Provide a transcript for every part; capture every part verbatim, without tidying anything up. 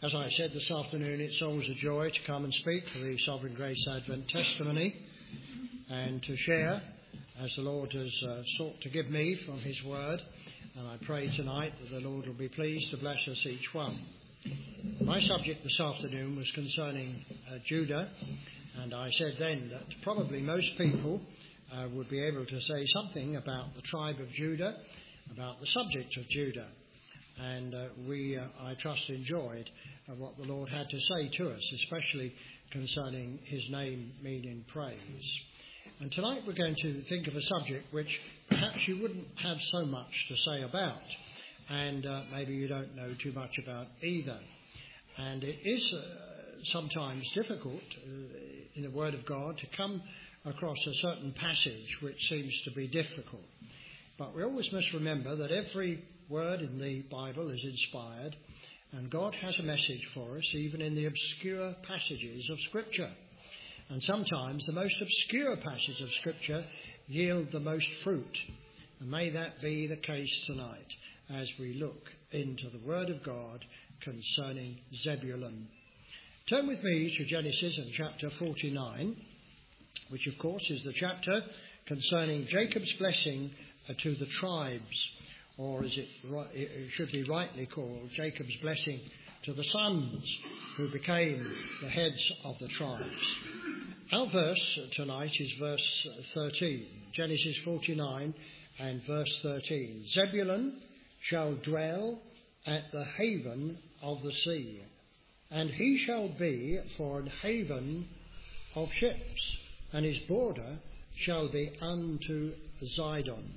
As I said this afternoon, it's always a joy to come and speak for the Sovereign Grace Advent testimony and to share as the Lord has uh, sought to give me from his word. And I pray tonight that the Lord will be pleased to bless us each one. My subject this afternoon was concerning uh, Judah, and I said then that probably most people uh, would be able to say something about the tribe of Judah, about the subject of Judah. And uh, we, uh, I trust, enjoyed uh, what the Lord had to say to us, especially concerning his name meaning praise. And tonight we're going to think of a subject which perhaps you wouldn't have so much to say about, and uh, maybe you don't know too much about either. And it is uh, sometimes difficult uh, in the Word of God to come across a certain passage which seems to be difficult. But we always must remember that every word in the Bible is inspired, and God has a message for us even in the obscure passages of Scripture. And sometimes the most obscure passages of Scripture yield the most fruit. And may that be the case tonight as we look into the Word of God concerning Zebulun. Turn with me to Genesis and chapter forty-nine, which of course is the chapter concerning Jacob's blessing to the tribes, or as it, it should be rightly called, Jacob's blessing to the sons who became the heads of the tribes. Our verse tonight is verse thirteen, Genesis forty-nine and verse thirteen. Zebulun shall dwell at the haven of the sea, and he shall be for an haven of ships, and his border shall be unto Zidon.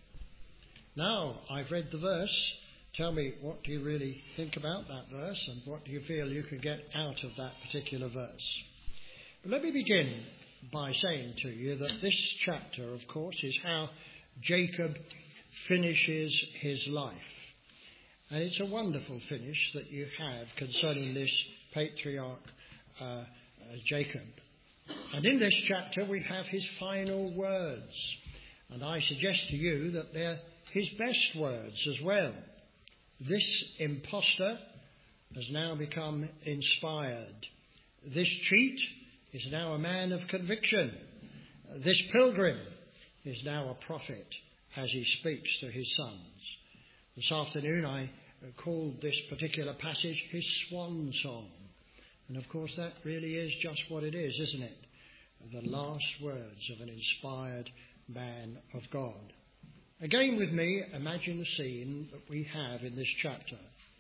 Now, I've read the verse. Tell me, what do you really think about that verse, and what do you feel you can get out of that particular verse? But let me begin by saying to you that this chapter, of course, is how Jacob finishes his life. And it's a wonderful finish that you have concerning this patriarch uh, uh, Jacob. And in this chapter we have his final words. And I suggest to you that they're his best words as well. This impostor has now become inspired. This cheat is now a man of conviction. This pilgrim is now a prophet as he speaks to his sons. This afternoon I called this particular passage his swan song. And of course that really is just what it is, isn't it? The last words of an inspired man of God. Again with me, imagine the scene that we have in this chapter.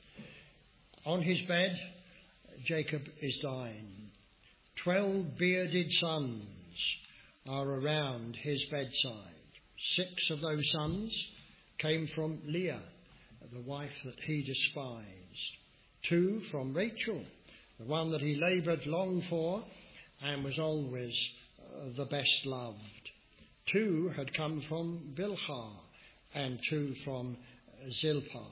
On his bed, Jacob is dying. Twelve bearded sons are around his bedside. Six of those sons came from Leah, the wife that he despised. Two from Rachel, the one that he laboured long for and was always uh, the best loved. Two had come from Bilhah, and two from Zilpah.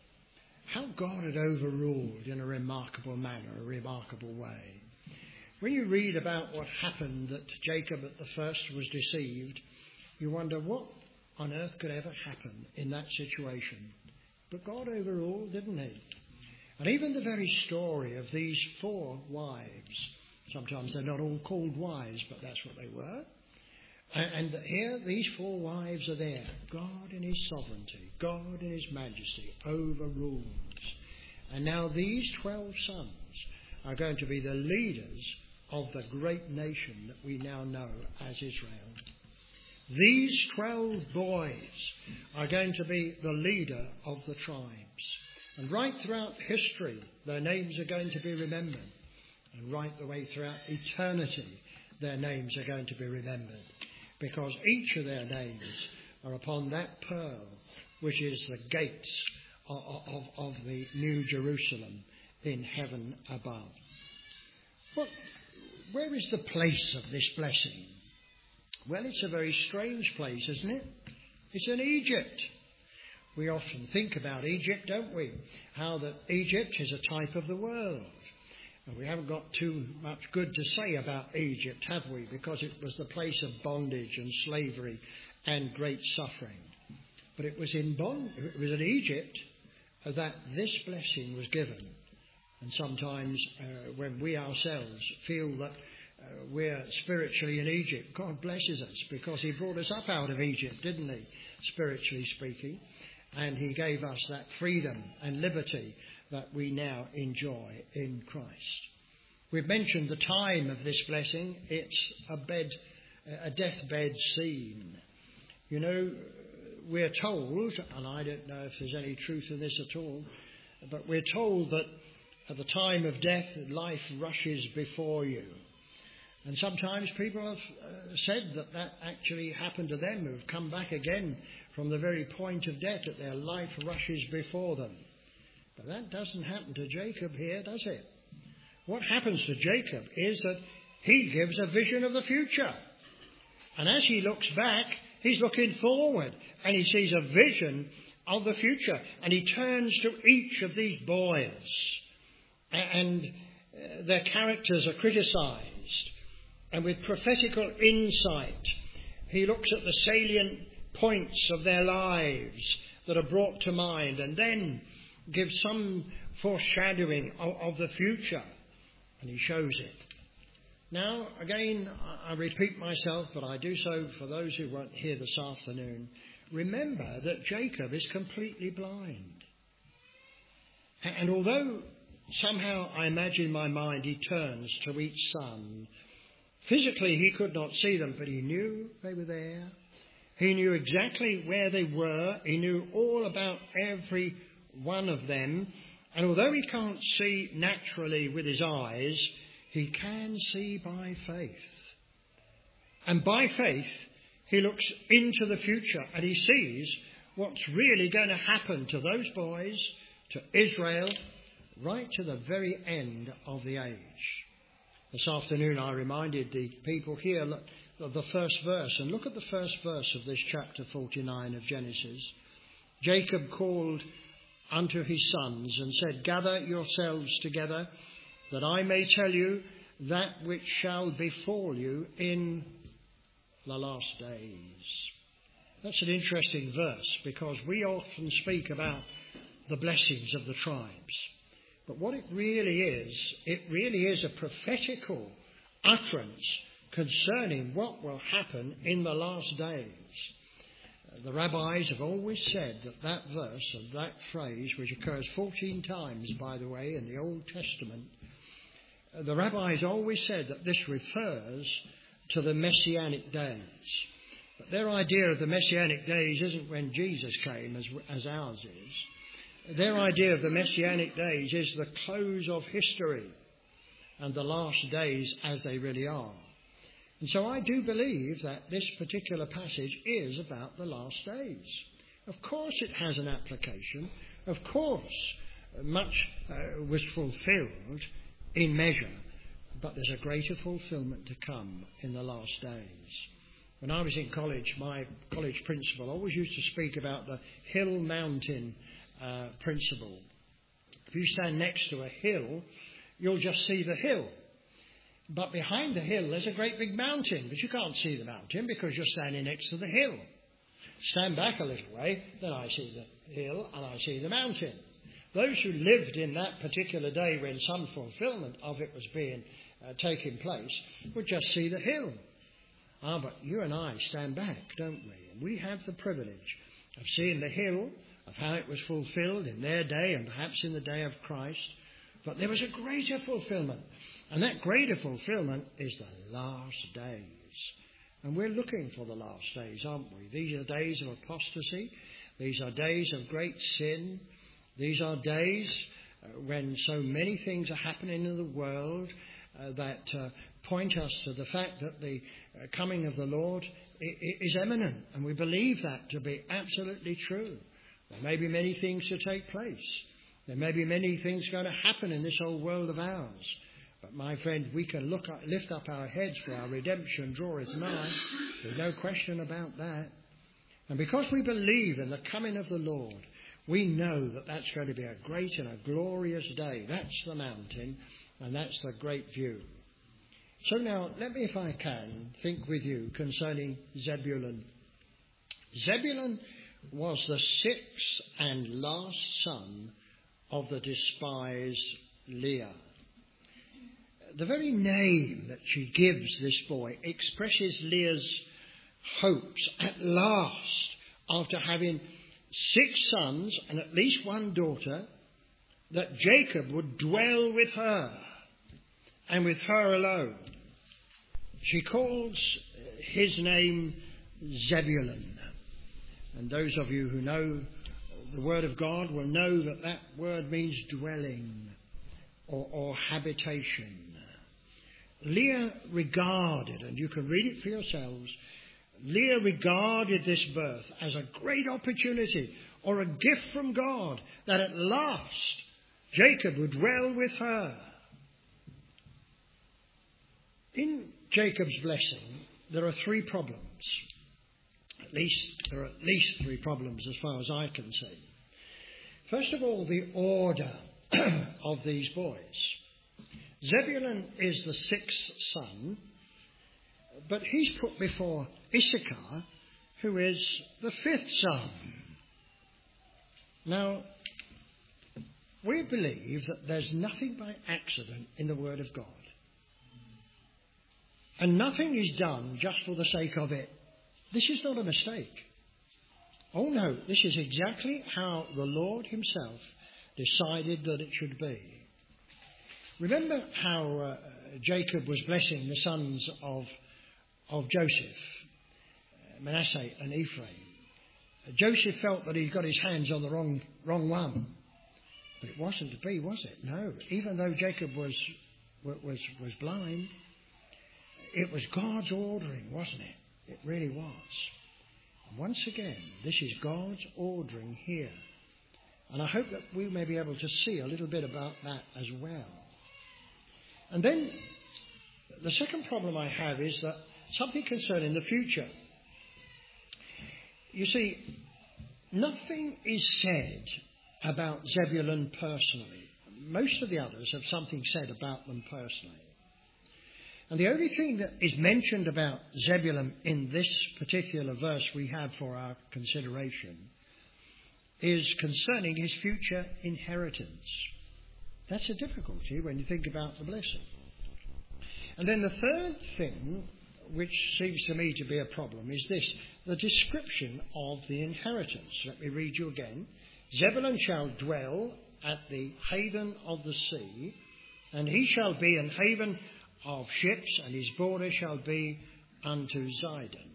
How God had overruled in a remarkable manner, a remarkable way. When you read about what happened, that Jacob at the first was deceived, you wonder what on earth could ever happen in that situation. But God overruled, didn't he? And even the very story of these four wives, sometimes they're not all called wives, but that's what they were. And here, these four wives are there. God in his sovereignty, God in his majesty overrules. And now these twelve sons are going to be the leaders of the great nation that we now know as Israel. These twelve boys are going to be the leader of the tribes. And right throughout history, their names are going to be remembered. And right the way throughout eternity, their names are going to be remembered. Because each of their names are upon that pearl, which is the gates of, of, of the New Jerusalem in heaven above. Well, where is the place of this blessing? Well, it's a very strange place, isn't it? It's in Egypt. We often think about Egypt, don't we? How that Egypt is a type of the world. And we haven't got too much good to say about Egypt, have we? Because it was the place of bondage and slavery and great suffering. But it was in bond, it was in Egypt that this blessing was given. And sometimes uh, when we ourselves feel that uh, we're spiritually in Egypt, God blesses us because he brought us up out of Egypt, didn't he, spiritually speaking? And he gave us that freedom and liberty that we now enjoy in Christ. We've mentioned the time of this blessing. It's a bed, a deathbed scene. You know, we're told, and I don't know if there's any truth in this at all, but we're told that at the time of death, life rushes before you. And sometimes people have uh, said that that actually happened to them, who've come back again from the very point of death, that their life rushes before them. But that doesn't happen to Jacob here, does it? What happens to Jacob is that he gives a vision of the future. And as he looks back, he's looking forward and he sees a vision of the future. And he turns to each of these boys. And their characters are criticised. And with prophetical insight, he looks at the salient points of their lives that are brought to mind and then gives some foreshadowing of, of the future. And he shows it. Now, again, I repeat myself, but I do so for those who weren't here this afternoon. Remember that Jacob is completely blind. And although somehow I imagine in my mind he turns to each son, physically he could not see them, but he knew they were there. He knew exactly where they were. He knew all about every one of them. And although he can't see naturally with his eyes, he can see by faith. And by faith, he looks into the future and he sees what's really going to happen to those boys, to Israel, right to the very end of the age. This afternoon I reminded the people here of the first verse. And look at the first verse of this chapter forty-nine of Genesis. Jacob called unto his sons and said, Gather yourselves together, that I may tell you that which shall befall you in the last days. That's an interesting verse, because we often speak about the blessings of the tribes. But what it really is, it really is a prophetical utterance concerning what will happen in the last days. The rabbis have always said that that verse and that phrase, which occurs fourteen times, by the way, in the Old Testament, the rabbis always said that this refers to the Messianic days. But their idea of the Messianic days isn't when Jesus came, as, as ours is. Their idea of the Messianic days is the close of history and the last days as they really are. And so I do believe that this particular passage is about the last days. Of course it has an application. Of course much uh, was fulfilled in measure. But there's a greater fulfillment to come in the last days. When I was in college, my college principal always used to speak about the hill-mountain uh, principle. If you stand next to a hill, you'll just see the hill. But behind the hill, there's a great big mountain, but you can't see the mountain because you're standing next to the hill. Stand back a little way, then I see the hill and I see the mountain. Those who lived in that particular day when some fulfillment of it was being uh, taking place would just see the hill. Ah, but you and I stand back, don't we? And we have the privilege of seeing the hill, of how it was fulfilled in their day and perhaps in the day of Christ. But there was a greater fulfillment. And that greater fulfillment is the last days. And we're looking for the last days, aren't we? These are days of apostasy. These are days of great sin. These are days uh, when so many things are happening in the world uh, that uh, point us to the fact that the uh, coming of the Lord is imminent. And we believe that to be absolutely true. There may be many things to take place. There may be many things going to happen in this old world of ours. But my friend, we can look up, lift up our heads, for our redemption draweth nigh. There's no question about that. And because we believe in the coming of the Lord, we know that that's going to be a great and a glorious day. That's the mountain, and that's the great view. So now, let me, if I can, think with you concerning Zebulun. Zebulun was the sixth and last son of the despised Leah. The very name that she gives this boy expresses Leah's hopes at last, after having six sons and at least one daughter, that Jacob would dwell with her and with her alone. She calls his name Zebulun. And those of you who know the Word of God will know that that word means dwelling or, or habitation. Leah regarded, and you can read it for yourselves, Leah regarded this birth as a great opportunity or a gift from God that at last Jacob would dwell with her. In Jacob's blessing, there are three problems. At least, there are at least three problems as far as I can see. First of all, the order of these boys. Zebulun is the sixth son, but he's put before Issachar, who is the fifth son. Now, we believe that there's nothing by accident in the Word of God. And nothing is done just for the sake of it. This is not a mistake. Oh no, this is exactly how the Lord himself decided that it should be. Remember how uh, Jacob was blessing the sons of, of Joseph, uh, Manasseh and Ephraim. Uh, Joseph felt that he'd got his hands on the wrong, wrong one. But it wasn't to be, was it? No. Even though Jacob was, was, was blind, it was God's ordering, wasn't it? It really was. And once again, this is God's ordering here. And I hope that we may be able to see a little bit about that as well. And then the second problem I have is that something concerning the future. You see, nothing is said about Zebulun personally. Most of the others have something said about them personally. And the only thing that is mentioned about Zebulun in this particular verse we have for our consideration is concerning his future inheritance. That's a difficulty when you think about the blessing. And then the third thing, which seems to me to be a problem, is this, the description of the inheritance. Let me read you again. Zebulun shall dwell at the haven of the sea, and he shall be an haven of ships, and his border shall be unto Zidon.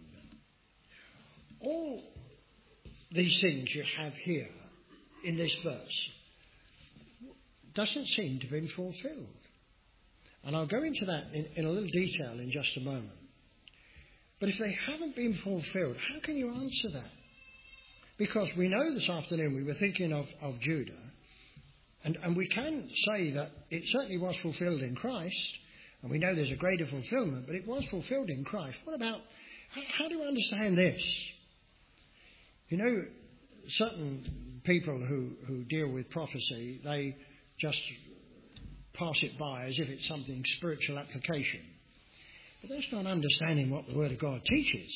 All these things you have here in this verse doesn't seem to have been fulfilled. And I'll go into that in, in a little detail in just a moment. But if they haven't been fulfilled, how can you answer that? Because we know this afternoon we were thinking of, of Judah, and, and we can say that it certainly was fulfilled in Christ, and we know there's a greater fulfillment, but it was fulfilled in Christ. What about, how, how do we understand this? You know, certain people who, who deal with prophecy, they just pass it by as if it's something spiritual application. But that's not understanding what the Word of God teaches.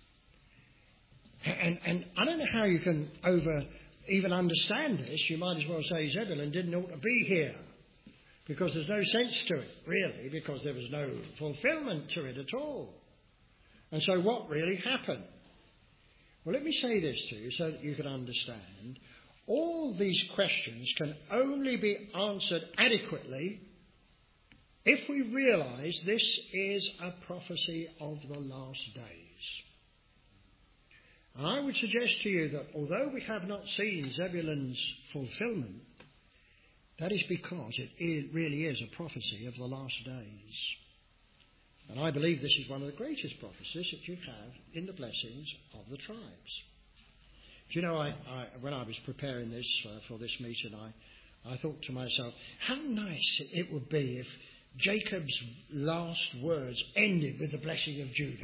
And, and I don't know how you can over even understand this. You might as well say Zebulun didn't ought to be here, because there's no sense to it, really, because there was no fulfillment to it at all. And so what really happened? Well, let me say this to you so that you can understand. All these questions can only be answered adequately if we realise this is a prophecy of the last days. And I would suggest to you that although we have not seen Zebulun's fulfilment, that is because it really is a prophecy of the last days. And I believe this is one of the greatest prophecies that you have in the blessings of the tribes. Do you know, I, I, when I was preparing this uh, for this meeting, I, I thought to myself, how nice it would be if Jacob's last words ended with the blessing of Judah.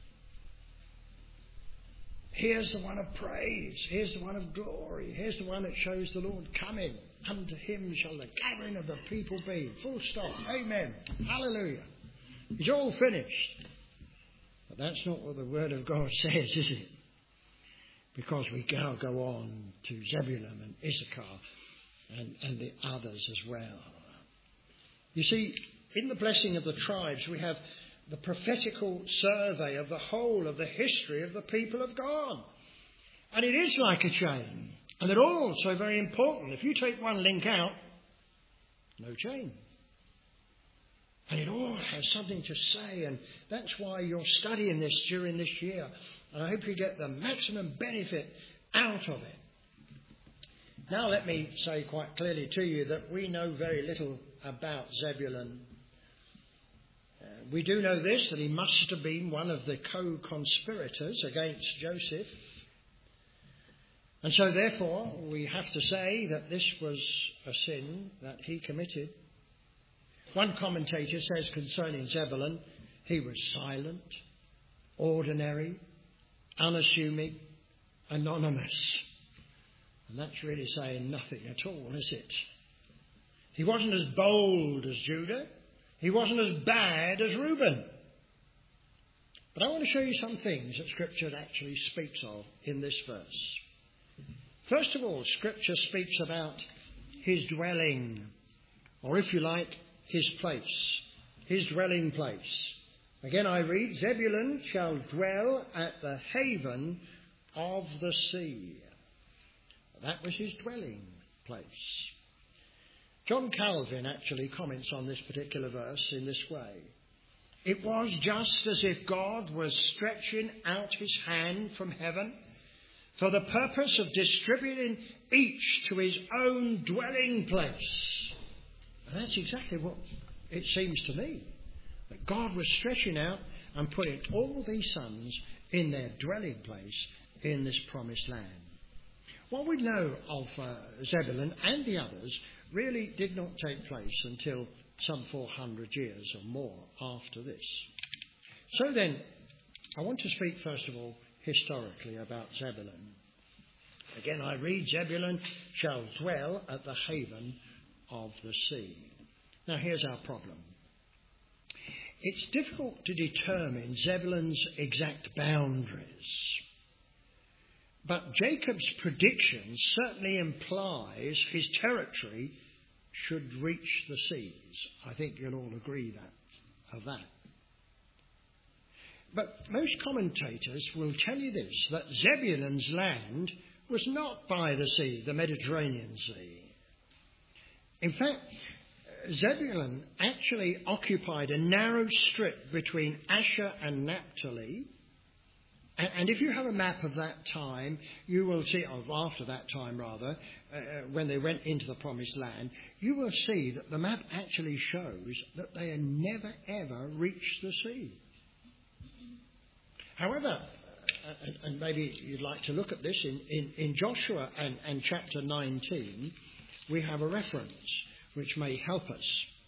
Here's the one of praise. Here's the one of glory. Here's the one that shows the Lord coming. Unto him shall the gathering of the people be. Full stop. Amen. Hallelujah. It's all finished. But that's not what the Word of God says, is it? Because we now go on to Zebulun and Issachar and, and the others as well. You see, in the blessing of the tribes, we have the prophetical survey of the whole of the history of the people of God. And it is like a chain. And they're all so very important. If you take one link out, no chain. And it all has something to say. And that's why you're studying this during this year. And I hope you get the maximum benefit out of it. Now let me say quite clearly to you that we know very little about Zebulun. Uh, we do know this, that he must have been one of the co-conspirators against Joseph. And so therefore we have to say that this was a sin that he committed. One commentator says concerning Zebulun, he was silent, ordinary, unassuming, anonymous. And that's really saying nothing at all, is it? He wasn't as bold as Judah. He wasn't as bad as Reuben. But I want to show you some things that Scripture actually speaks of in this verse. First of all, Scripture speaks about his dwelling, or if you like, his place, his dwelling place. Again I read, Zebulun shall dwell at the haven of the sea. That was his dwelling place. John Calvin actually comments on this particular verse in this way. It was just as if God was stretching out his hand from heaven for the purpose of distributing each to his own dwelling place. And that's exactly what it seems to me. That God was stretching out and putting all these sons in their dwelling place in this promised land. What we know of uh, Zebulun and the others really did not take place until some four hundred years or more after this. So then, I want to speak first of all historically about Zebulun. Again, I read, Zebulun shall dwell at the haven of the sea. Now, here's our problem. It's difficult to determine Zebulun's exact boundaries. But Jacob's prediction certainly implies his territory should reach the seas. I think you'll all agree that, of that. But most commentators will tell you this, that Zebulun's land was not by the sea, the Mediterranean Sea. In fact, Zebulun actually occupied a narrow strip between Asher and Naphtali. And if you have a map of that time, you will see, or after that time rather, uh, when they went into the promised land, you will see that the map actually shows that they had never ever reached the sea. However, uh, and, and maybe you'd like to look at this, in, in, in Joshua and, and chapter nineteen, we have a reference which may help us.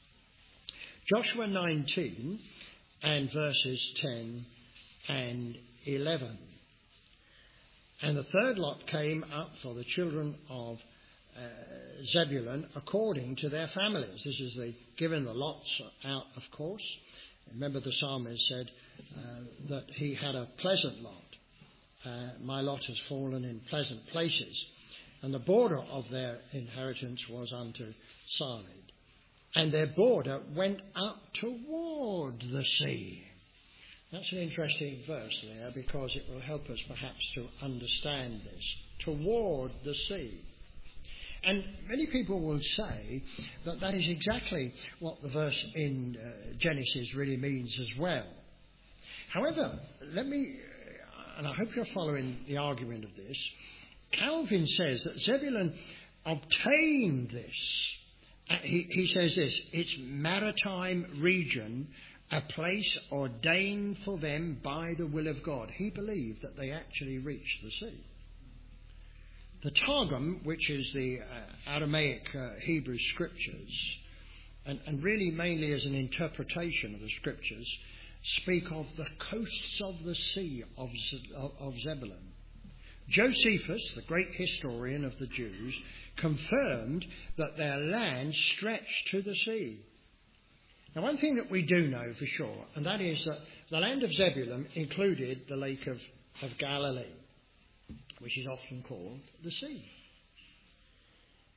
Joshua nineteen and verses ten and eleven. And the third lot came up for the children of uh, Zebulun according to their families. This is the given the lots out, of course. Remember the psalmist said uh, that he had a pleasant lot. Uh, my lot has fallen in pleasant places. And the border of their inheritance was unto side. And their border went up toward the sea. That's an interesting verse there, because it will help us perhaps to understand this. Toward the sea. And many people will say that that is exactly what the verse in uh, Genesis really means as well. However, let me, and I hope you're following the argument of this, Calvin says that Zebulun obtained this. Uh, he, he says this, its maritime region, a place ordained for them by the will of God. He believed that they actually reached the sea. The Targum, which is the uh, Aramaic uh, Hebrew scriptures, and, and really mainly as an interpretation of the scriptures, speak of the coasts of the sea of, of, of Zebulun. Josephus, the great historian of the Jews, confirmed that their land stretched to the sea. Now, one thing that we do know for sure, and that is that the land of Zebulun included the Lake of, of Galilee, which is often called the sea.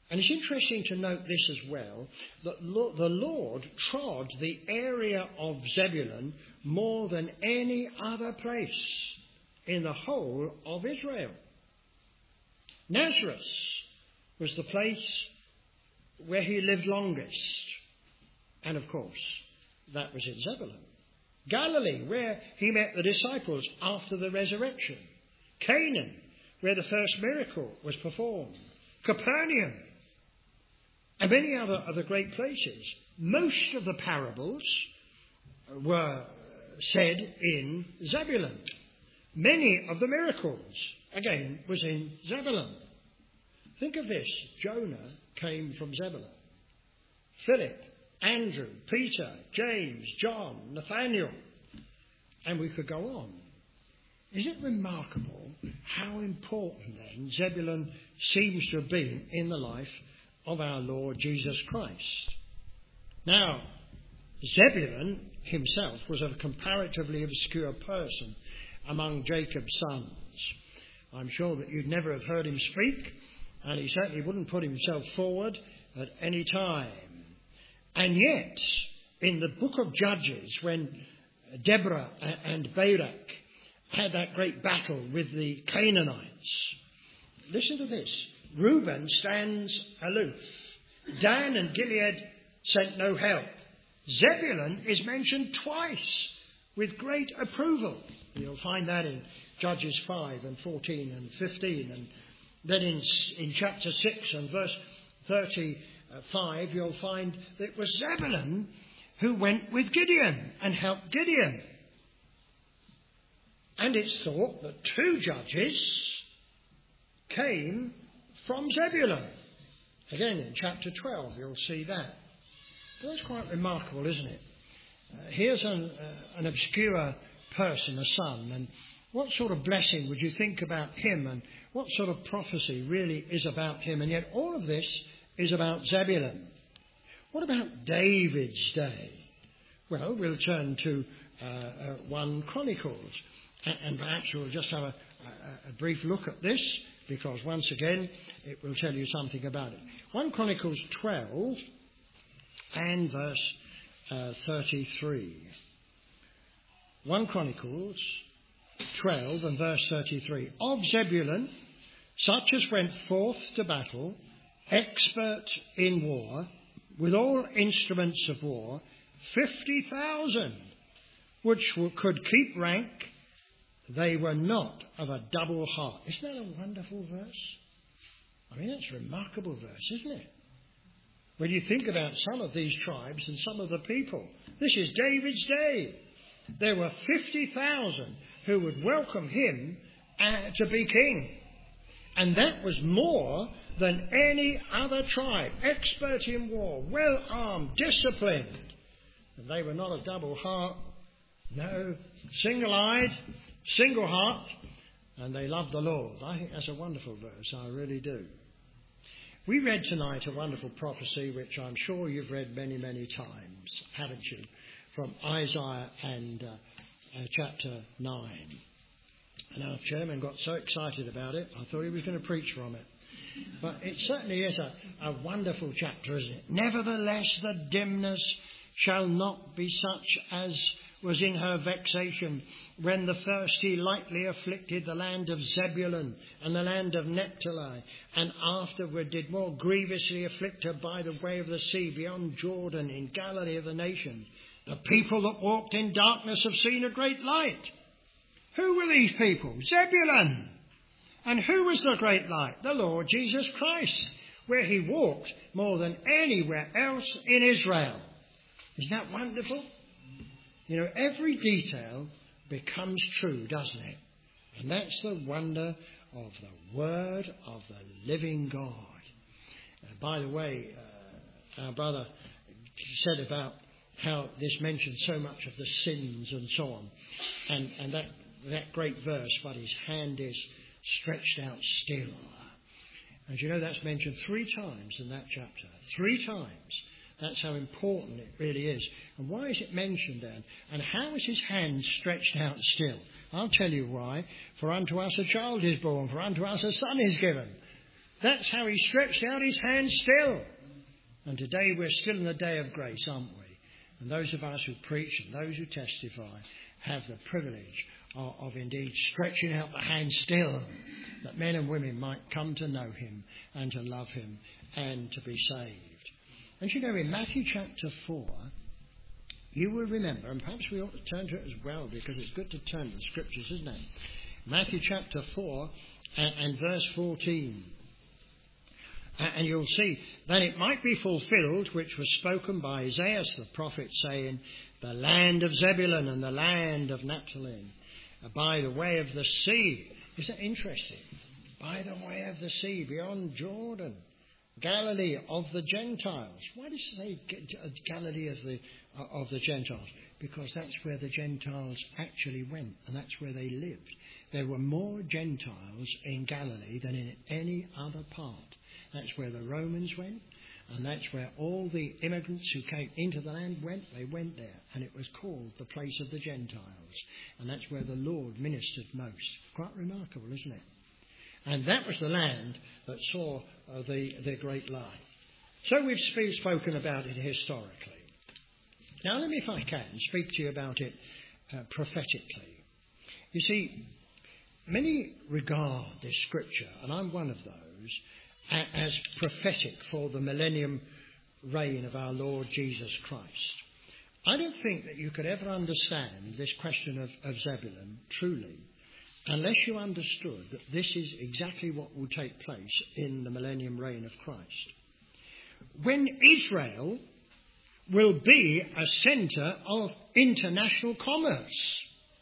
And it's interesting to note this as well, that the Lord trod the area of Zebulun more than any other place in the whole of Israel. Nazareth was the place where he lived longest. And of course, that was in Zebulun. Galilee, where he met the disciples after the resurrection. Canaan, where the first miracle was performed. Capernaum, and many other, other great places. Most of the parables were said in Zebulun. Many of the miracles, again, was in Zebulun. Think of this. Jonah came from Zebulun. Philip, Andrew, Peter, James, John, Nathaniel, and we could go on. Is it remarkable how important then Zebulun seems to have been in the life of our Lord Jesus Christ? Now, Zebulun himself was a comparatively obscure person among Jacob's sons. I'm sure that you'd never have heard him speak, and he certainly wouldn't put himself forward at any time. And yet, in the book of Judges, when Deborah and Barak had that great battle with the Canaanites, listen to this. Reuben stands aloof. Dan and Gilead sent no help. Zebulun is mentioned twice with great approval. You'll find that in Judges five and fourteen and fifteen. And then in, in chapter six and verse thirty-five, you'll find that it was Zebulun who went with Gideon and helped Gideon. And it's thought that two judges came from Zebulun. Again, in chapter twelve, you'll see that. That's quite remarkable, isn't it? Uh, here's an, uh, an obscure person, a son, and what sort of blessing would you think about him, and what sort of prophecy really is about him? And yet all of this is about Zebulun. What about David's day? Well, we'll turn to uh, uh, First Chronicles, and, and perhaps we'll just have a, a, a brief look at this, because once again, it will tell you something about it. First Chronicles twelve and verse uh, thirty-three. First Chronicles twelve and verse thirty-three. Of Zebulun, such as went forth to battle, expert in war, with all instruments of war, fifty thousand, which could keep rank. They were not of a double heart. Isn't that a wonderful verse? I mean, that's a remarkable verse, isn't it? When you think about some of these tribes and some of the people. This is David's day. There were fifty thousand who would welcome him uh, to be king. And that was more than any other tribe. Expert in war, well-armed, disciplined. And they were not a double heart. No, single-eyed, single heart. And they loved the Lord. I think that's a wonderful verse. I really do. We read tonight a wonderful prophecy, which I'm sure you've read many, many times, haven't you? From Isaiah and uh, uh, chapter nine. And our chairman got so excited about it, I thought he was going to preach from it. But it certainly is a, a wonderful chapter, isn't it? Nevertheless, the dimness shall not be such as was in her vexation, when the thirsty lightly afflicted the land of Zebulun and the land of Naphtali, and afterward did more grievously afflict her by the way of the sea beyond Jordan in Galilee of the nations. The people that walked in darkness have seen a great light. Who were these people? Zebulun. And who was the great light? The Lord Jesus Christ, where he walked more than anywhere else in Israel. Isn't that wonderful? You know, every detail becomes true, doesn't it? And that's the wonder of the Word of the living God. Uh, by the way, uh, our brother said about how this mentions so much of the sins and so on. And, and that, that great verse, but his hand is stretched out still. And you know that's mentioned three times in that chapter. Three times. That's how important it really is. And why is it mentioned then? And how is his hand stretched out still? I'll tell you why. For unto us a child is born, for unto us a son is given. That's how he stretched out his hand still. And today we're still in the day of grace, aren't we? And those of us who preach and those who testify have the privilege of, of indeed stretching out the hand still, that men and women might come to know him and to love him and to be saved. And you know, in Matthew chapter four, you will remember, and perhaps we ought to turn to it as well, because it's good to turn to the scriptures, isn't it? Matthew chapter four and, and verse fourteen. And you'll see that it might be fulfilled, which was spoken by Isaiah the prophet, saying, the land of Zebulun and the land of Naphtali, by the way of the sea. Is that interesting? By the way of the sea, beyond Jordan, Galilee of the Gentiles. Why does it say Galilee of the, of the Gentiles? Because that's where the Gentiles actually went, and that's where they lived. There were more Gentiles in Galilee than in any other part. That's where the Romans went, and that's where all the immigrants who came into the land went. They went there, and it was called the place of the Gentiles. And that's where the Lord ministered most. Quite remarkable, isn't it? And that was the land that saw uh, the, the great light. So we've sp- spoken about it historically. Now let me, if I can, speak to you about it uh, prophetically. You see, many regard this scripture, and I'm one of those, as prophetic for the millennium reign of our Lord Jesus Christ. I don't think that you could ever understand this question of, of Zebulun truly unless you understood that this is exactly what will take place in the millennium reign of Christ. When Israel will be a centre of international commerce.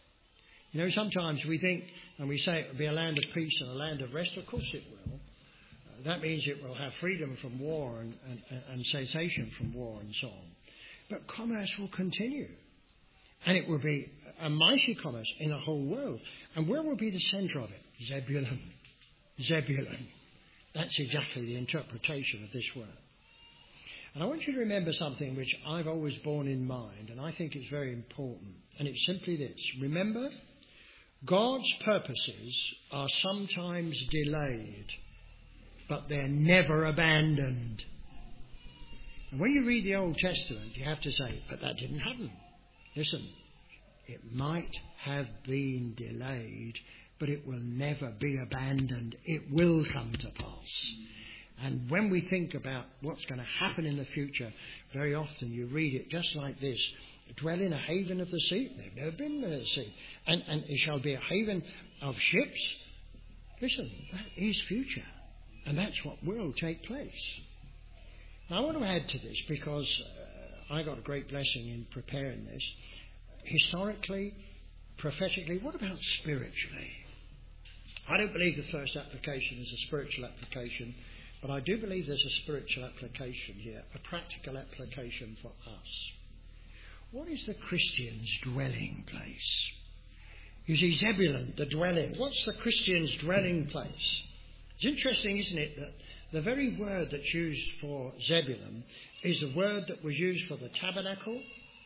You know, sometimes we think, and we say it will be a land of peace and a land of rest. Of course it will. That means it will have freedom from war and, and, and cessation from war and so on. But commerce will continue. And it will be a mighty commerce in the whole world. And where will be the centre of it? Zebulun. Zebulun. That's exactly the interpretation of this word. And I want you to remember something which I've always borne in mind, and I think it's very important. And it's simply this. Remember, God's purposes are sometimes delayed, but they're never abandoned. And when you read the Old Testament, you have to say, but that didn't happen. Listen, it might have been delayed, but it will never be abandoned. It will come to pass. And when we think about what's going to happen in the future, very often you read it just like this. Dwell in a haven of the sea. They've never been near the sea. And, and it shall be a haven of ships. Listen, that is future. And that's what will take place. Now, I want to add to this because uh, I got a great blessing in preparing this. Historically, prophetically, what about spiritually? I don't believe the first application is a spiritual application, but I do believe there's a spiritual application here, a practical application for us. What is the Christian's dwelling place? You see, Zebulun, the dwelling. What's the Christian's dwelling place? It's interesting, isn't it, that the very word that's used for Zebulun is the word that was used for the tabernacle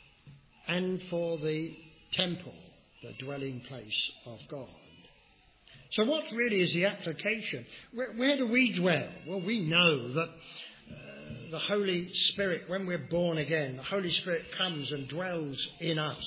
and for the temple, the dwelling place of God. So what really is the application? Where, where do we dwell? Well, we know that uh, the Holy Spirit, when we're born again, the Holy Spirit comes and dwells in us.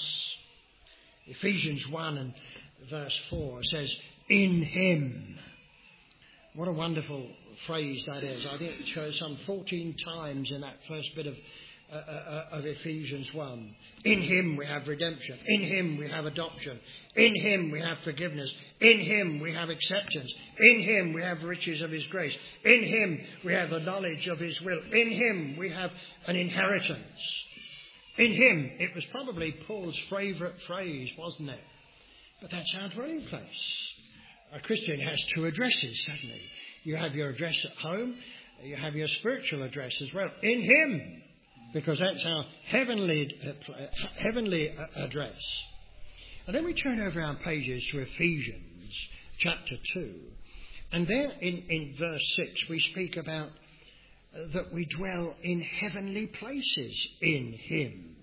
Ephesians one and verse four says, in him. What a wonderful phrase that is. I think it shows some fourteen times in that first bit of, uh, uh, of Ephesians one. In him we have redemption. In him we have adoption. In him we have forgiveness. In him we have acceptance. In him we have riches of his grace. In him we have the knowledge of his will. In him we have an inheritance. In him, it was probably Paul's favourite phrase, wasn't it? But that's our dwelling place. A Christian has two addresses, doesn't he? You have your address at home, you have your spiritual address as well. In him, because that's our heavenly, uh, heavenly uh, address. And then we turn over our pages to Ephesians chapter two. And there in, in verse six we speak about uh, that we dwell in heavenly places in him.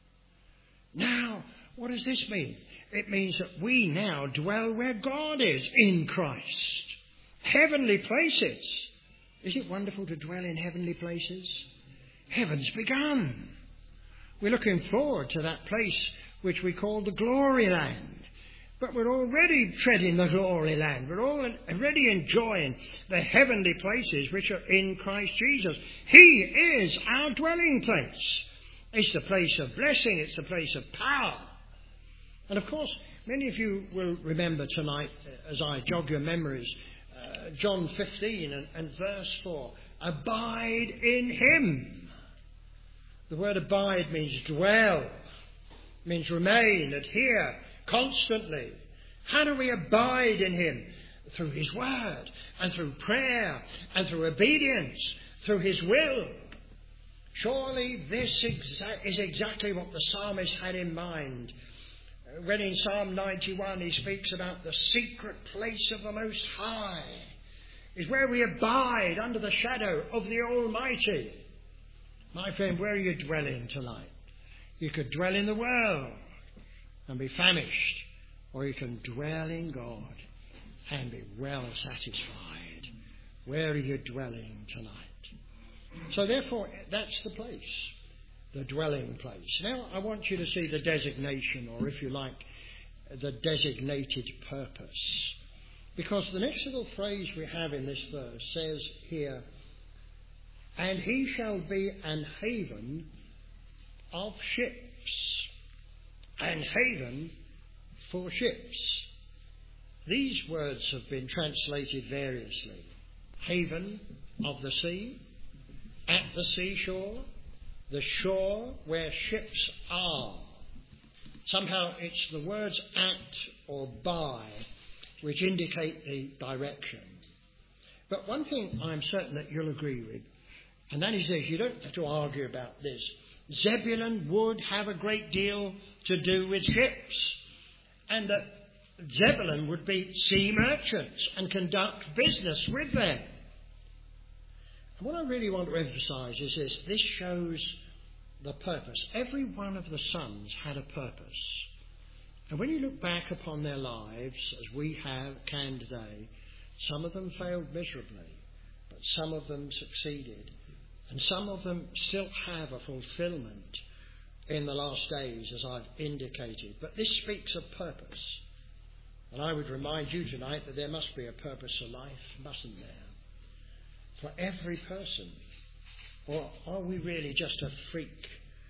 Now, what does this mean? It means that we now dwell where God is in Christ. Heavenly places. Is it wonderful to dwell in heavenly places? Heaven's begun. We're looking forward to that place which we call the glory land. But we're already treading the glory land. We're already enjoying the heavenly places which are in Christ Jesus. He is our dwelling place. It's the place of blessing. It's the place of power. And of course, many of you will remember tonight, as I jog your memories, uh, John fifteen and, and verse four. Abide in him. The word abide means dwell, means remain, adhere, constantly. How do we abide in him? Through his word, and through prayer, and through obedience, through his will. Surely this exa- is exactly what the psalmist had in mind. When in Psalm ninety-one he speaks about the secret place of the Most High, is where we abide under the shadow of the Almighty. My friend, where are you dwelling tonight? You could dwell in the world and be famished, or you can dwell in God and be well satisfied. Where are you dwelling tonight? So therefore, that's the place, the dwelling place. Now I want you to see the designation, or if you like, the designated purpose. Because the next little phrase we have in this verse says here, and he shall be an haven of ships. An haven for ships. These words have been translated variously. Haven of the sea, at the seashore, the shore where ships are. Somehow it's the words at or by which indicate the direction. But one thing I'm certain that you'll agree with, and that is this: you don't have to argue about this. Zebulun would have a great deal to do with ships, and that Zebulun would be sea merchants and conduct business with them. And what I really want to emphasise is this: this shows the purpose. Every one of the sons had a purpose. And when you look back upon their lives, as we have can today, some of them failed miserably, but some of them succeeded. And some of them still have a fulfilment in the last days, as I've indicated. But this speaks of purpose. And I would remind you tonight that there must be a purpose for life, mustn't there? For every person. Or are we really just a freak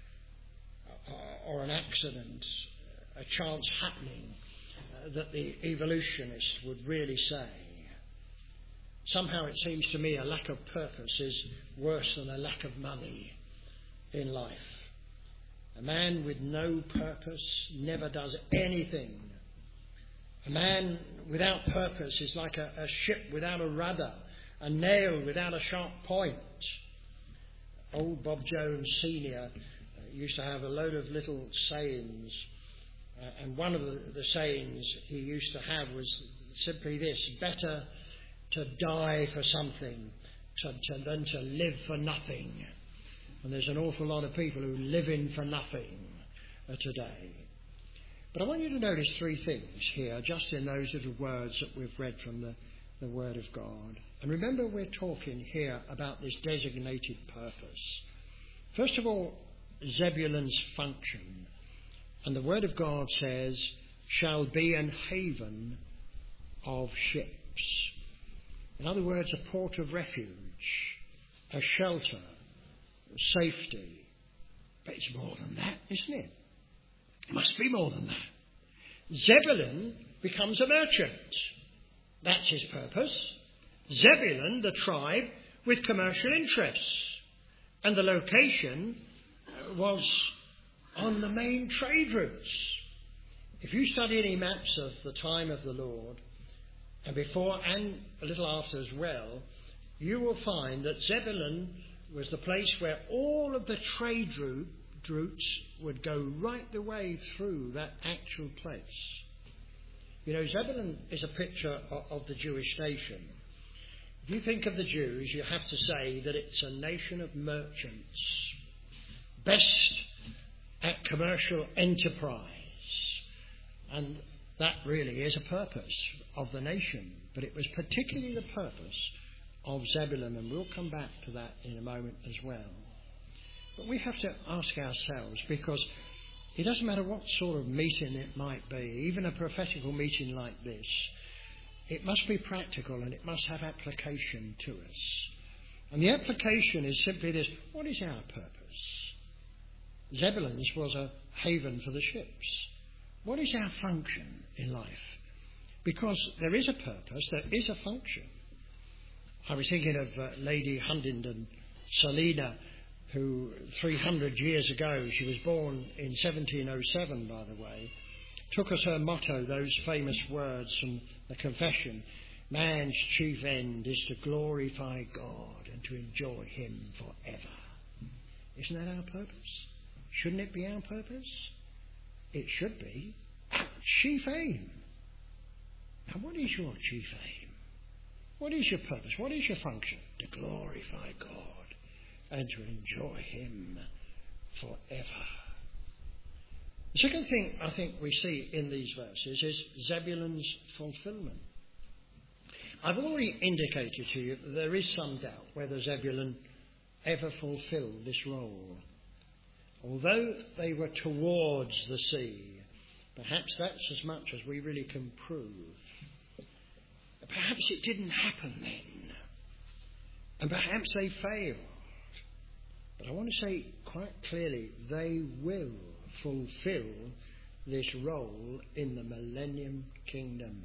or an accident, a chance happening uh, that the evolutionists would really say? Somehow it seems to me a lack of purpose is worse than a lack of money in life. A man with no purpose never does anything. A man without purpose is like a, a ship without a rudder, a nail without a sharp point. Old Bob Jones Senior used to have a load of little sayings, uh, and one of the, the sayings he used to have was simply this: better to die for something to, to, than to live for nothing. And there's an awful lot of people who live in for nothing uh, today. But I want you to notice three things here, just in those little words that we've read from the, the Word of God. And remember, we're talking here about this designated purpose. First of all, Zebulun's function. And the Word of God says, shall be an haven of ships. In other words, a port of refuge, a shelter, safety. But it's more than that, isn't it? It must be more than that. Zebulun becomes a merchant. That's his purpose. Zebulun, the tribe with commercial interests. And the location was on the main trade routes. If you study any maps of the time of the Lord, and before and a little after as well, you will find that Zebulun was the place where all of the trade route, routes would go right the way through that actual place. You know, Zebulun is a picture of, of the Jewish nation. If you think of the Jews, you have to say that it's a nation of merchants, best at commercial enterprise. And that really is a purpose of the nation. But it was particularly the purpose of Zebulun, and we'll come back to that in a moment as well. But we have to ask ourselves, because it doesn't matter what sort of meeting it might be, even a prophetical meeting like this, it must be practical and it must have application to us. And the application is simply this: what is our purpose? Zebulun's was a haven for the ships. What is our function in life? Because there is a purpose, there is a function. I was thinking of uh, Lady Huntingdon Selina, who three hundred years ago, she was born in seventeen oh seven, by the way, took as her motto those famous words from the Confession: man's chief end is to glorify God and to enjoy him forever. Isn't that our purpose? Shouldn't it be our purpose? It should be our chief aim. Now, what is your chief aim? What is your purpose? What is your function? To glorify God and to enjoy him forever. The second thing I think we see in these verses is Zebulun's fulfillment. I've already indicated to you that there is some doubt whether Zebulun ever fulfilled this role. Although they were towards the sea, perhaps that's as much as we really can prove. Perhaps it didn't happen then, and perhaps they failed. But I want to say quite clearly, they will fulfill this role in the millennium kingdom.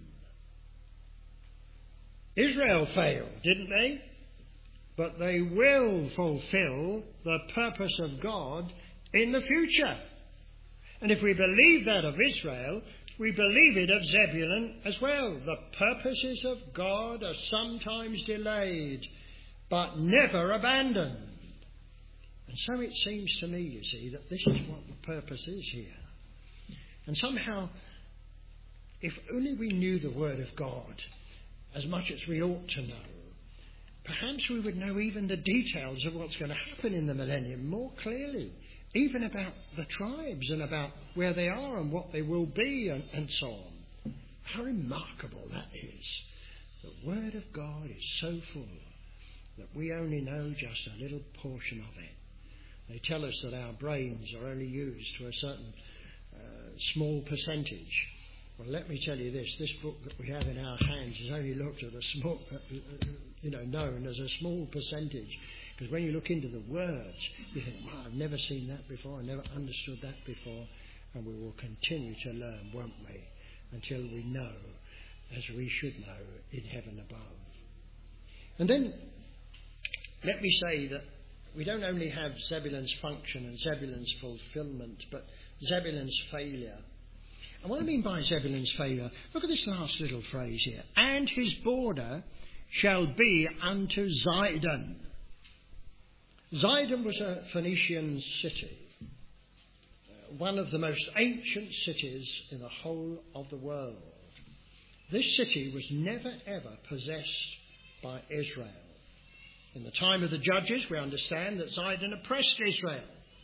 Israel failed, didn't they? But they will fulfill the purpose of God in the future. And if we believe that of Israel, we believe it of Zebulun as well. The purposes of God are sometimes delayed, but never abandoned. And so it seems to me, you see, that this is what the purpose is here. And somehow, if only we knew the Word of God as much as we ought to know, perhaps we would know even the details of what's going to happen in the millennium more clearly, even about the tribes and about where they are and what they will be and, and so on. How remarkable that is. The Word of God is so full that we only know just a little portion of it. They tell us that our brains are only used to a certain uh, small percentage. Well, let me tell you this, this book that we have in our hands is only looked at a small, uh, uh, you know, known as a small percentage. Because when you look into the words, you think, wow, I've never seen that before, I never understood that before. And we will continue to learn, won't we, until we know, as we should know, in heaven above. And then, let me say that we don't only have Zebulun's function and Zebulun's fulfillment, but Zebulun's failure. And what I mean by Zebulun's failure, look at this last little phrase here. And his border shall be unto Zidon. Zidon was a Phoenician city, one of the most ancient cities in the whole of the world. This city was never ever possessed by Israel. In the time of the Judges, we understand that Zidon oppressed Israel.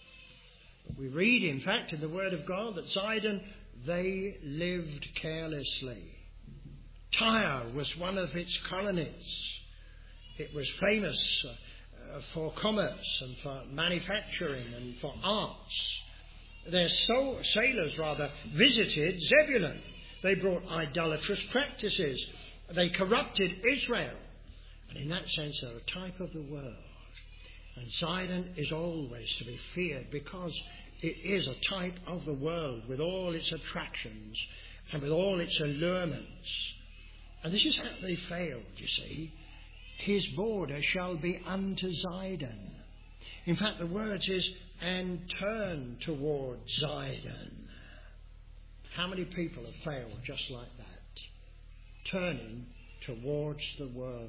We read, in fact, in the Word of God that Zidon, they lived carelessly. Tyre was one of its colonies. It was famous uh, for commerce and for manufacturing and for arts. Their soul, sailors, rather, visited Zebulun. They brought idolatrous practices. They corrupted Israel. And in that sense, they're a type of the world. And Zidon is always to be feared because it is a type of the world with all its attractions and with all its allurements. And this is how they failed, you see. His border shall be unto Zidon. In fact, the words is, and turn toward Zidon. How many people have failed just like that? Turning towards the world.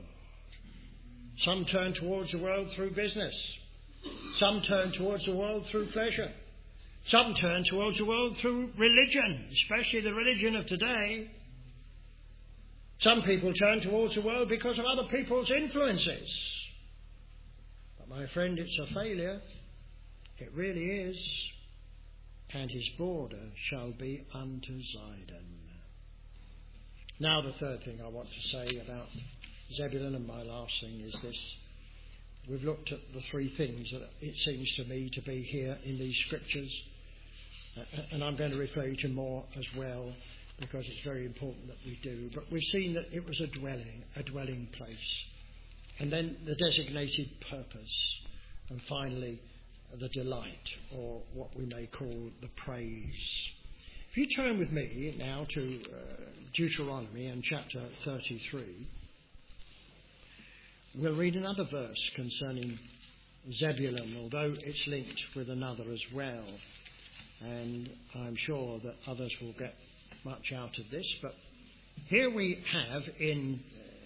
Some turn towards the world through business. Some turn towards the world through pleasure. Some turn towards the world through religion, especially the religion of today. Some people turn towards the world because of other people's influences. But my friend, it's a failure. It really is. And his border shall be unto Zidon. Now the third thing I want to say about Zebulun, and my last thing is this. We've looked at the three things that it seems to me to be here in these scriptures, uh, and I'm going to refer you to more as well, because it's very important that we do. But we've seen that it was a dwelling, a dwelling place, and then the designated purpose, and finally the delight, or what we may call the praise. If you turn with me now to uh, Deuteronomy and chapter thirty-three, we'll read another verse concerning Zebulun, although it's linked with another as well, and I'm sure that others will get much out of this. But here we have in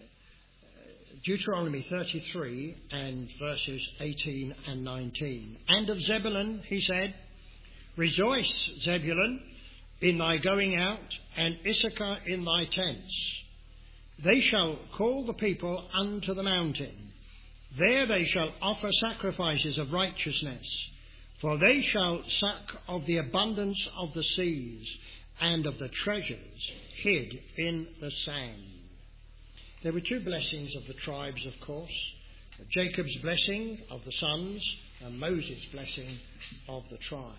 Deuteronomy thirty-three and verses eighteen and nineteen. And of Zebulun he said, Rejoice, Zebulun, in thy going out, and Issachar in thy tents. They shall call the people unto the mountain. There they shall offer sacrifices of righteousness, for they shall suck of the abundance of the seas, and of the treasures hid in the sand. There were two blessings of the tribes, of course. Jacob's blessing of the sons, and Moses' blessing of the tribes.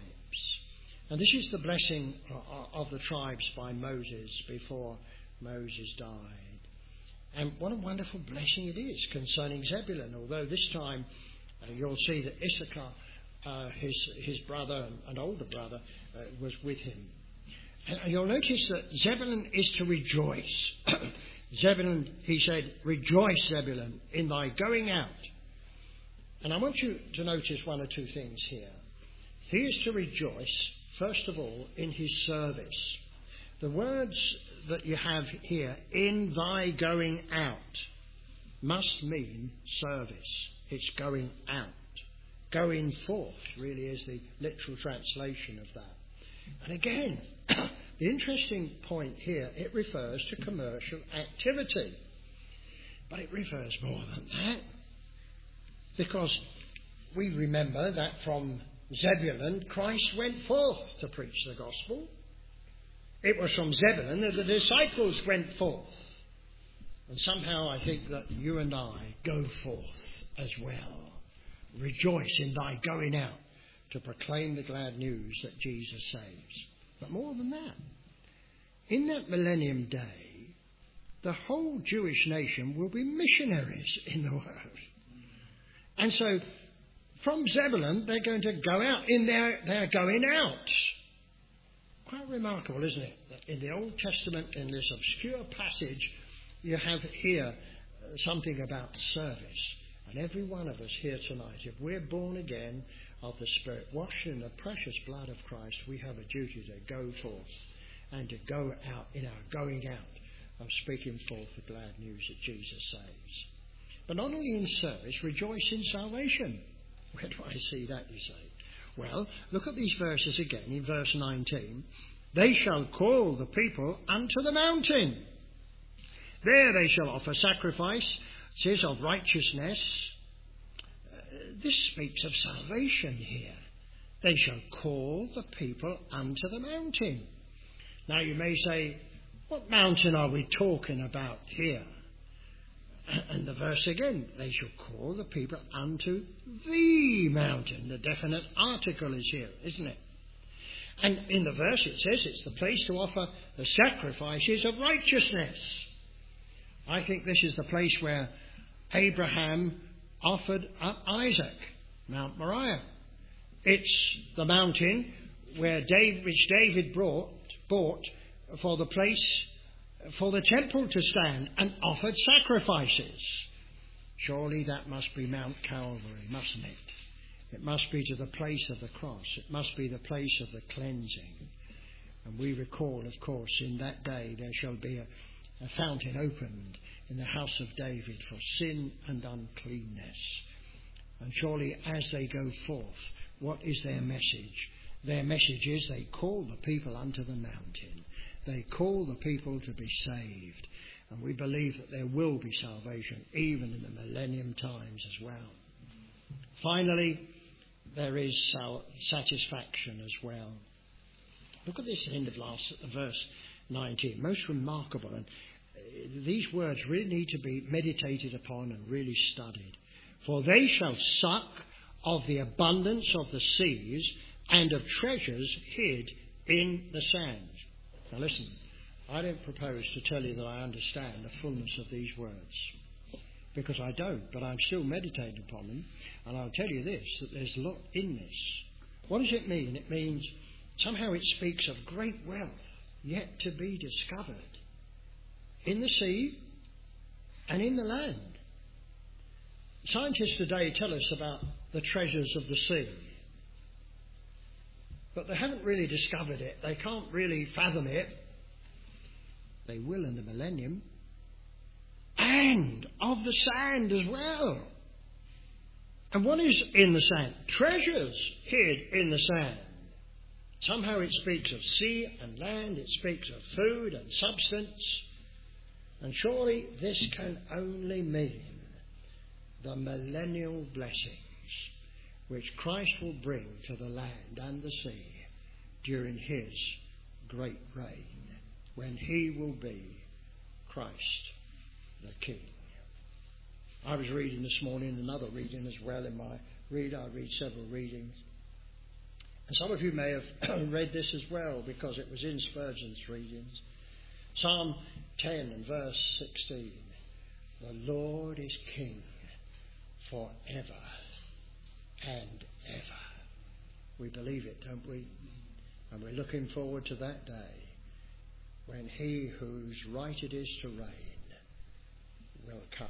And this is the blessing of the tribes by Moses before Moses died. And what a wonderful blessing it is concerning Zebulun, although this time uh, you'll see that Issachar, uh, his, his brother and older brother, uh, was with him. And you'll notice that Zebulun is to rejoice. Zebulun, he said, Rejoice, Zebulun, in thy going out. And I want you to notice one or two things here. He is to rejoice, first of all, in his service. The words that you have here, in thy going out, must mean service. It's going out. Going forth, really, is the literal translation of that. And again, the interesting point here, it refers to commercial activity. But it refers more than that. Because we remember that from Zebulun, Christ went forth to preach the gospel. It was from Zebulun that the disciples went forth. And somehow I think that you and I go forth as well. Rejoice in thy going out to proclaim the glad news that Jesus saves. But more than that, in that millennium day, the whole Jewish nation will be missionaries in the world. And so, from Zebulun, they're going to go out. In their, they're going out. Quite remarkable, isn't it? That in the Old Testament, in this obscure passage, you have here something about service. And every one of us here tonight, if we're born again of the Spirit, washed in the precious blood of Christ, we have a duty to go forth and to go out in our going out of speaking forth the glad news that Jesus saves. But not only in service, rejoice in salvation. Where do I see that, you say? Well, look at these verses again in verse nineteen. They shall call the people unto the mountain. There they shall offer sacrifices of righteousness. This speaks of salvation here. They shall call the people unto the mountain. Now you may say, what mountain are we talking about here? And the verse again, they shall call the people unto the mountain. The definite article is here, isn't it? And in the verse it says it's the place to offer the sacrifices of righteousness. I think this is the place where Abraham offered up Isaac, Mount Moriah. It's the mountain where David, which David brought, bought for the place for the temple to stand and offered sacrifices. Surely that must be Mount Calvary, mustn't it? It must be to the place of the cross. It must be the place of the cleansing. And we recall, of course, in that day there shall be a, a fountain opened in the house of David for sin and uncleanness. And surely as they go forth, what is their message? Their message is they call the people unto the mountain. They call the people to be saved. And we believe that there will be salvation even in the millennium times as well. Finally, there is satisfaction as well. Look at this end of last verse nineteen. Most remarkable. And these words really need to be meditated upon and really studied. For they shall suck of the abundance of the seas and of treasures hid in the sands. Now listen, I don't propose to tell you that I understand the fullness of these words, because I don't, but I'm still meditating upon them, and I'll tell you this, that there's a lot in this. What does it mean? It means somehow it speaks of great wealth yet to be discovered in the sea and in the land. Scientists today tell us about the treasures of the sea, but they haven't really discovered it. They can't really fathom it. They will in the millennium. And of the sand as well. And what is in the sand? Treasures hid in the sand. Somehow it speaks of sea and land. It speaks of food and substance. And surely this can only mean the millennial blessings which Christ will bring to the land and the sea during his great reign, when he will be Christ the King. I was reading this morning, another reading as well in my read. I read several readings. And some of you may have read this as well, because it was in Spurgeon's readings. Psalm ten and verse sixteen. The Lord is King forever and ever. We believe it, don't we? And we're looking forward to that day when he whose right it is to reign will come.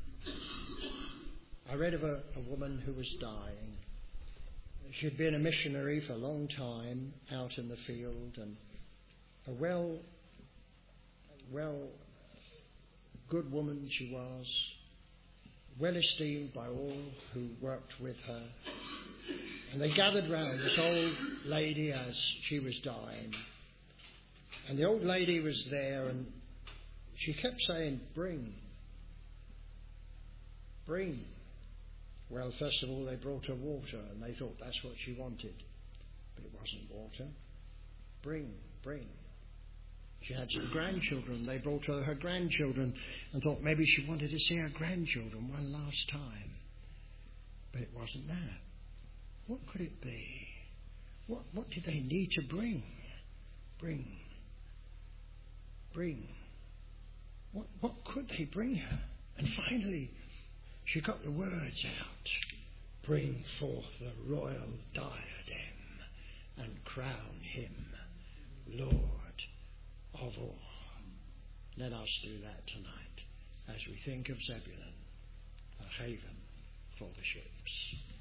I read of a, a woman who was dying. She had been a missionary for a long time out in the field, and a well, well, good woman she was, well esteemed by all who worked with her. And they gathered round this old lady as she was dying. And the old lady was there, and she kept saying, bring, bring. Well, first of all, they brought her water, and they thought that's what she wanted. But it wasn't water. Bring, bring. She had some grandchildren. They brought her her grandchildren and thought maybe she wanted to see her grandchildren one last time. But it wasn't that. What could it be? What, what did they need to bring? Bring. Bring. What, what could they bring her? And finally, she got the words out. Bring forth the royal diadem and crown him Lord of all. Let us do that tonight as we think of Zebulun, a haven for the ships.